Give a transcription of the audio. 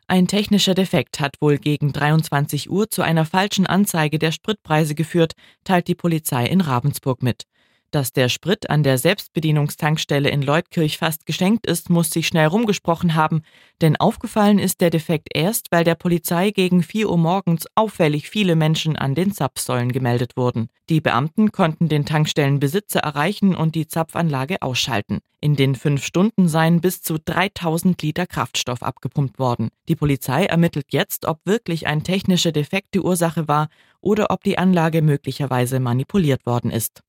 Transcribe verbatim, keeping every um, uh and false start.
Ein technischer Defekt hat wohl gegen dreiundzwanzig Uhr zu einer falschen Anzeige der Spritpreise geführt, teilt die Polizei in Ravensburg mit. Dass der Sprit an der Selbstbedienungstankstelle in Leutkirch fast geschenkt ist, muss sich schnell rumgesprochen haben, denn aufgefallen ist der Defekt erst, weil der Polizei gegen vier Uhr morgens auffällig viele Menschen an den Zapfsäulen gemeldet wurden. Die Beamten konnten den Tankstellenbesitzer erreichen und die Zapfanlage ausschalten. In den fünf Stunden seien bis zu dreitausend Liter Kraftstoff abgepumpt worden. Die Polizei ermittelt jetzt, ob wirklich ein technischer Defekt die Ursache war oder ob die Anlage möglicherweise manipuliert worden ist.